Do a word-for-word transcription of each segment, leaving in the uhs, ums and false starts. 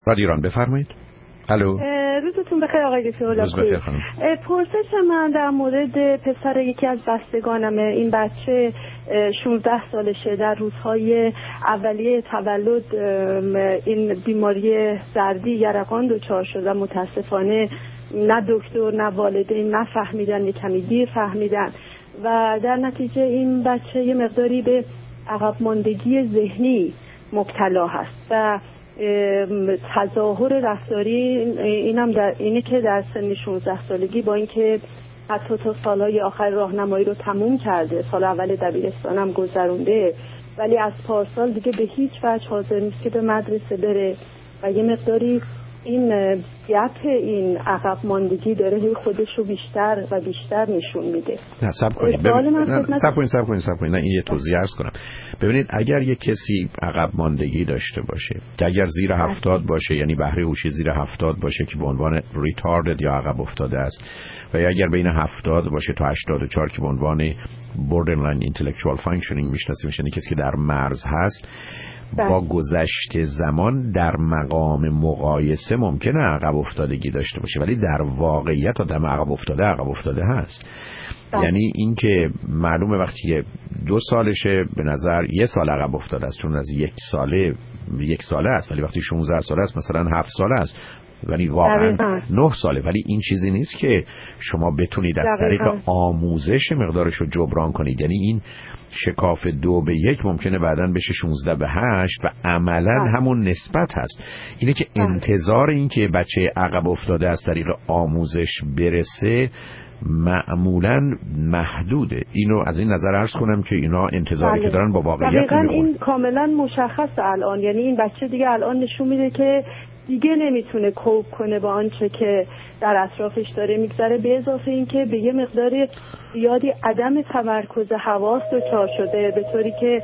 رادیو ایران بفرمایید. الو. روزتون بخیر آقای دکتر. روز بخیر خانم. پرسش من در مورد پسر یکی از بستگانمه. این بچه شانزده سالشه. در روزهای اولیه تولد این بیماری سردی یرقان دچار شد و متاسفانه نه دکتر نه والدین نفهمیدن، یه کمی دیر فهمیدن و در نتیجه این بچه یه مقداری به عقب ماندگی ذهنی مبتلا هست و تظاهر رفتاری اینم در اینه که در سن شانزده سالگی با اینکه حتی تا سالهای آخر راهنمایی رو تموم کرده، سال اول دبیرستان هم گذرونده، ولی از پارسال دیگه به هیچ وجه حاضر نیست که به مدرسه بره و یه مقداری این گپ این عقب ماندگی داره خودش رو بیشتر و بیشتر نشون میده. نه صبر کنید صبر کنید صبر کنید صبر کنید نه این یه توضیح عرض کنم. ببینید اگر یک کسی عقب ماندگی داشته باشه که اگر زیر هفتاد باشه، یعنی بهره هوشی زیر هفتاد باشه که به عنوان ریتاردد یا عقب افتاده است، و اگر بین هفتاد باشه تا هشتاد و چهار که به عنوان borderline intellectual functioning میشناسیم، یعنی کسی که در مرز هست، با گذشت زمان در مقام مقایسه ممکنه عقب افتادگی داشته باشه، ولی در واقعیت آدم عقب افتاده عقب افتاده هست. ده. یعنی این که معلومه وقتی دو سالشه به نظر یه سال عقب افتاده است، چون از یک ساله یک ساله است، ولی وقتی شانزده ساله است مثلا هفت ساله است، ولی واقعا نه ساله. ولی این چیزی نیست که شما بتونید از طریق آموزش مقدارش رو جبران کنید. یعنی این شکاف دو به یک ممکنه بعداً بشه شانزده به هشت و عملاً همون نسبت هست. اینه که انتظار این که بچه عقب افتاده از طریق آموزش برسه معمولاً محدوده. اینو از این نظر عرض کنم که اینا انتظاری بله. که دارن با واقعیت نمیخونه. این کاملاً مشخصه الان. یعنی این بچه دیگه الان نشون میده که دیگه نمیتونه کوپ کنه با آنچه که در اطرافش داره میگذره، به اضافه این که به یه مقدار زیادی عدم تمرکز حواس دچار شده، به طوری که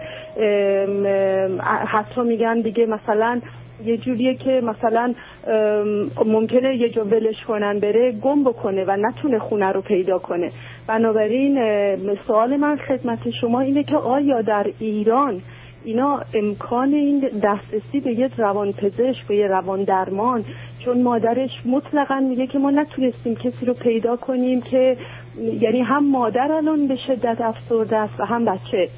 حتی میگن دیگه مثلا یه جوریه که مثلا ممکنه یه جا ولش کنن بره گم بکنه و نتونه خونه رو پیدا کنه. بنابراین سوال من خدمت شما اینه که آیا در ایران اینا امکان این دسترسی به یه روانپزشک، به یه روان درمان، چون مادرش مطلقاً میگه که ما نتونستیم کسی رو پیدا کنیم که یعنی هم مادر الان به شدت افسرده است و هم بچه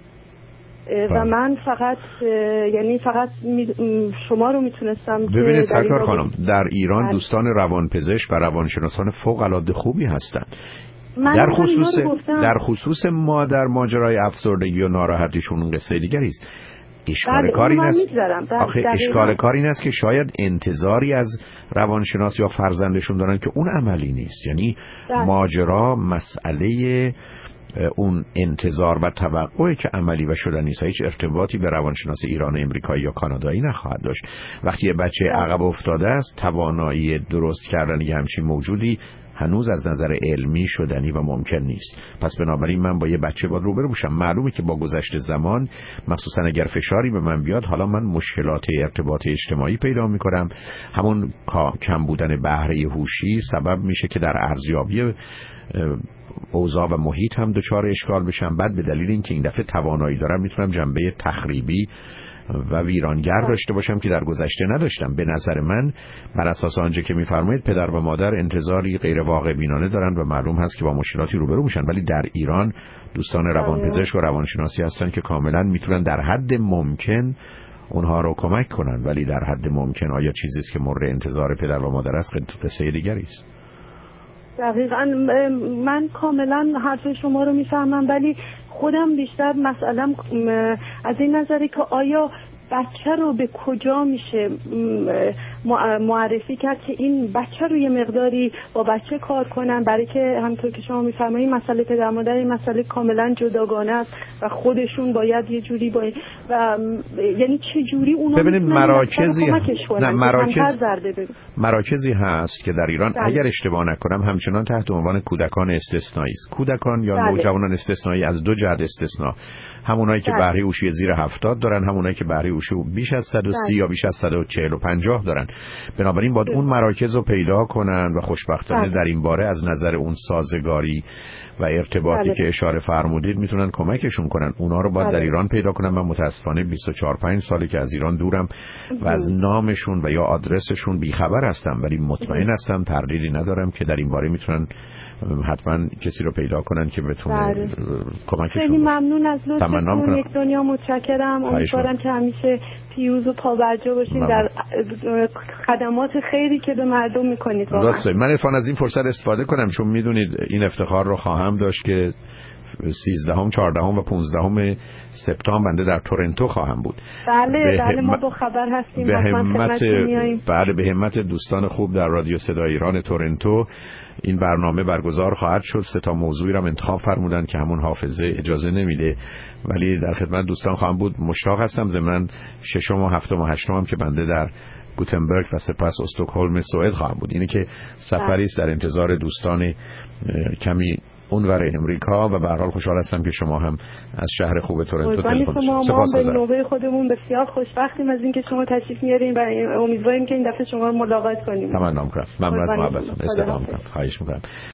و من فقط یعنی فقط شما رو میتونستم که ببینید سرکار خانم در ایران دوستان روانپزشک و روانشناسان فوق العاده خوبی هستند. در خصوص در خصوص مادر ماجرای افسردگی و ناراحتیشون اون قصه دیگری است. اشکال کار این است آخه اشکال کار این است که شاید انتظاری از روانشناس یا فرزندشون دارن که اون عملی نیست. یعنی ده. ماجرا مسئله اون انتظار و توقعی که عملی و شدنی نیست، هیچ ارتباطی به روانشناس ایران، امریکایی یا کانادایی نخواهد داشت. وقتی یه بچه عقب افتاده است توانایی درست کردن یه همچین موجودی هنوز از نظر علمی شدنی و ممکن نیست. پس بنابراین من با یه بچه باید روبرو بشم. معلومه که با گذشت زمان مخصوصا اگر فشاری به من بیاد، حالا من مشکلات ارتباط اجتماعی پیدا میکنم. همون کم بودن بهره هوشی سبب میشه که در ارزیابی اوضاع و محیط هم دچار اشکال بشم. بعد به دلیل اینکه این دفعه توانایی دارم میتونم جنبه تخریبی و ویرانگر داشته باشم که در گذشته نداشتم. به نظر من بر اساس آنچه که میفرمایید پدر و مادر انتظاری غیر واقع بینانه دارن و معلوم هست که با مشکلاتی روبرو میشن، ولی در ایران دوستان روانپزشک و روانشناسی هستن که کاملا میتونن در حد ممکن اونها رو کمک کنن، ولی در حد ممکن آیا چیزی است که مورد انتظار پدر و مادر است قصه دیگری است. دقیقاً من کاملا حرف شما رو میفهمم، ولی خودم بیشتر مسئلم از این نظری که آیا بچه رو به کجا میشه معرفی کرد که این بچه رو یه مقداری با بچه کار کنن، برای که همونطور که شما میفرمایید مسئله پدر مادر این مسئله کاملا جداگانه است و خودشون باید یه جوری باید و یعنی چه جوری اونا ببینید مراکزی نه مراکز مراکزی هست که در ایران ده. اگر اشتباه نکنم همچنان تحت عنوان کودکان استثنایی است. کودکان یا نوجوانان استثنایی از دو جهت استثنا، همونایی که بهره هوشی زیر هفتاد دارن، همونایی که بهره وشو بیش از صد و سی یا بیش از صد و چهل و پنجاه دارن. بنابراین باید اون مراکز رو پیدا کنن و خوشبختانه در این باره از نظر اون سازگاری و ارتباطی بله. که اشاره فرمودید میتونن کمکشون کنن. اونا رو باید بله. در ایران پیدا کنن. من متاسفانه بیست و چهار پنج سالی که از ایران دورم و از نامشون و یا آدرسشون بیخبر هستم، ولی مطمئن هستم، تردیدی ندارم که در این باره میتونن حتما کسی رو پیدا کنن که بتونه کمکشون. خیلی ممنون از لطفتون. یک دنیا متشکرم. امیدوارم که همیشه پیروز و پابرجا باشین ممنون. در خدمات خیری که به مردم میکنید. درسته. من عرفان از این فرصت استفاده کنم چون میدونید این افتخار رو خواهم داشت که سیزدهم، چهاردهم و پانزدهم سپتامبر بنده در تورنتو خواهم بود. بله بله ما با خبر هستیم. به همت بله به همت دوستان خوب در رادیو صدای ایران تورنتو این برنامه برگزار خواهد شد. سه تا موضوعی را انتخاب فرمودن که همون حافظه اجازه نمیده، ولی در خدمت دوستان خواهم بود. مشتاق هستم. ضمن ششم و هفتم و هشتم هم که بنده در گوتنبرگ و سپس استکهلم سوئد خواهم بود. اینی که سفری است در انتظار دوستان کمی اونور امریکا و به هر حال خوشحال هستم که شما هم از شهر خوب تورنتو تلفن کردید. ما به نوبه خودمون بسیار خوشبختیم از اینکه شما تشریف میارین و امیدواریم که این دفعه شما رو ملاقات کنیم. تمام می‌کنم. ممنون از محبتتون. استفاده می‌کنم. خواهش می‌کنم.